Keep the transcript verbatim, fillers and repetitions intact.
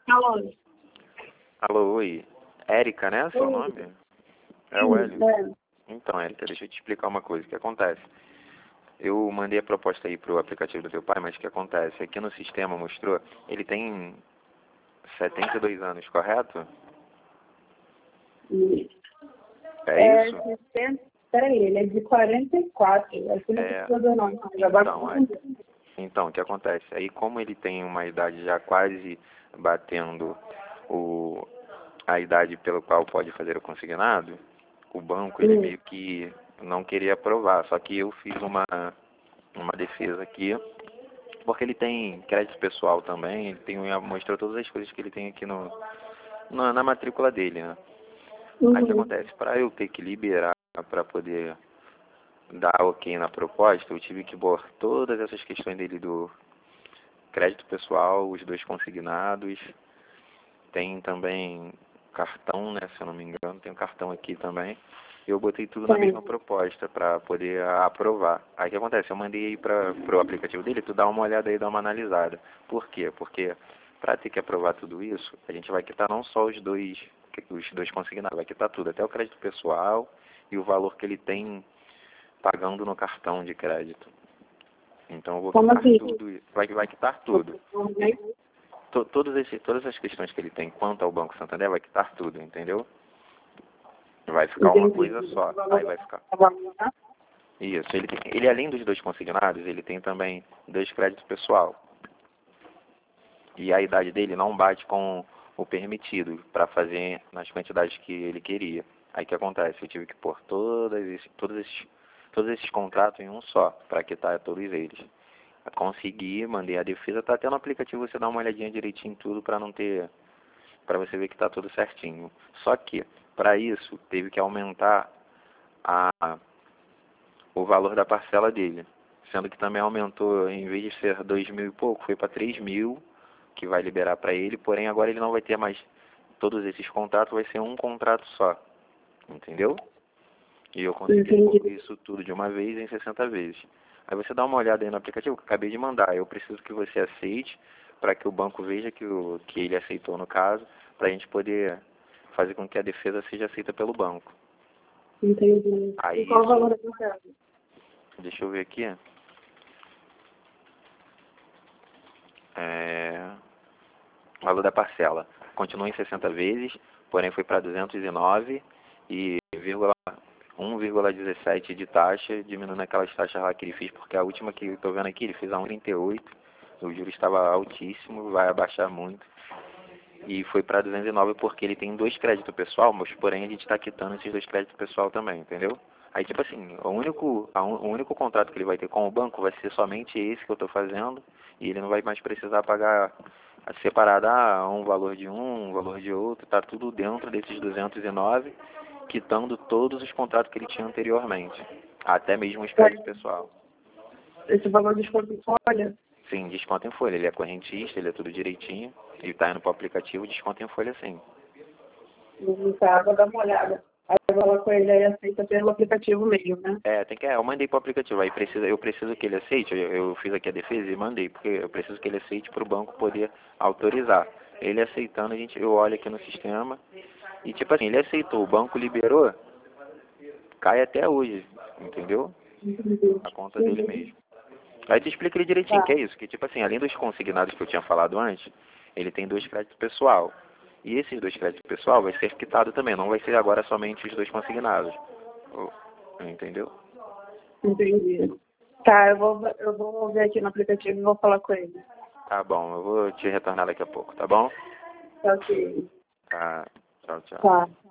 Alô? Alô, oi. Érica, né? Seu Oi. nome? É o Hélio. É. Então, Érica, deixa eu te explicar uma coisa. O que acontece? Eu mandei a proposta aí pro aplicativo do teu pai, mas o que acontece? Aqui no sistema mostrou, ele tem setenta e dois anos, correto? Isso. É, É isso? de cem... Peraí, ele é de quarenta e quatro. Aqui não É. precisa do nome. Já vai Então, é. confundir. Então, o que acontece? Aí, como ele tem uma idade já quase batendo o, a idade pelo qual pode fazer o consignado, o banco, ele Hum. meio que não queria aprovar. Só que eu fiz uma, uma defesa aqui, porque ele tem crédito pessoal também, ele tem, mostrou todas as coisas que ele tem aqui no, na, na matrícula dele, né? Aí o que Uhum. acontece? Para eu ter que liberar para poder dar ok na proposta, eu tive que pôr todas essas questões dele do crédito pessoal, os dois consignados, tem também cartão, né, se eu não me engano, tem um cartão aqui também. Eu botei tudo na Sim. mesma proposta para poder aprovar. Aí o que acontece? Eu mandei aí para o aplicativo dele, tu dá uma olhada aí, dá uma analisada. Por quê? Porque para ter que aprovar tudo isso, a gente vai quitar não só os dois, os dois consignados, vai quitar tudo, até o crédito pessoal e o valor que ele tem pagando no cartão de crédito. Então eu vou Como quitar assim? tudo, vai, vai quitar tudo. To, todos esse, todas as questões que ele tem quanto ao Banco Santander vai quitar tudo, entendeu? Vai ficar uma Entendi. coisa só. Aí vai ficar. Isso. Ele, tem, ele além dos dois consignados, ele tem também dois créditos pessoal. E a idade dele não bate com o permitido para fazer nas quantidades que ele queria. Aí o que acontece? Eu tive que pôr todas esse, todos, esses, todos esses contratos em um só, para quitar todos eles. Consegui, mandei a defesa, tá até no aplicativo, você dá uma olhadinha direitinho em tudo para não ter, para você ver que tá tudo certinho. Só que, para isso, teve que aumentar a, o valor da parcela dele, sendo que também aumentou, em vez de ser dois mil e pouco, foi para três mil, que vai liberar para ele, porém agora ele não vai ter mais todos esses contratos, vai ser um contrato só, entendeu? E eu consegui Entendi. concluir isso tudo de uma vez em sessenta vezes. Aí você dá uma olhada aí no aplicativo que eu acabei de mandar. Eu preciso que você aceite para que o banco veja que, o, que ele aceitou no caso, para a gente poder fazer com que a defesa seja aceita pelo banco. Entendi. Aí E qual o isso, valor da parcela? deixa eu ver aqui. É, o valor da parcela continua em sessenta vezes, porém foi para duzentos e nove e um vírgula dezessete de taxa, diminuindo aquelas taxas lá que ele fez, porque a última que eu estou vendo aqui, ele fez a um vírgula trinta e oito, o juro estava altíssimo, vai abaixar muito, e foi para duzentos e nove porque ele tem dois créditos pessoal, mas porém a gente está quitando esses dois créditos pessoal também, entendeu? Aí tipo assim, o único, a un, o único contrato que ele vai ter com o banco vai ser somente esse que eu estou fazendo, e ele não vai mais precisar pagar separado, ah, um valor de um, um valor de outro, tá tudo dentro desses duzentos e nove, quitando todos os contratos que ele tinha anteriormente, até mesmo os créditos pessoal. Esse valor de desconto em folha? Sim, desconto em folha. Ele é correntista, ele é tudo direitinho. Ele tá indo pro aplicativo, desconto em folha sim. Não tá, vou dar uma olhada. Aí eu vou falar com ele aí, aceita pelo aplicativo mesmo, né? É, tem que, é, eu mandei pro aplicativo, aí precisa, eu preciso que ele aceite, eu, eu fiz aqui a defesa e mandei, porque eu preciso que ele aceite para o banco poder autorizar. Ele aceitando, a gente, eu olho aqui no sistema, e tipo assim, ele aceitou, o banco liberou, cai até hoje, entendeu? Entendi. A conta dele mesmo. Aí te explica ele direitinho, que Tá. é isso, que tipo assim, além dos consignados que eu tinha falado antes, ele tem dois créditos pessoal. E esses dois créditos pessoal vai ser quitado também, não vai ser agora somente os dois consignados. Entendeu? Entendi. Tá, eu vou, eu vou ver aqui no aplicativo e vou falar com ele. Tá bom, eu vou te retornar daqui a pouco, tá bom? Tá, ok. Tá, tchau, tchau. Tá.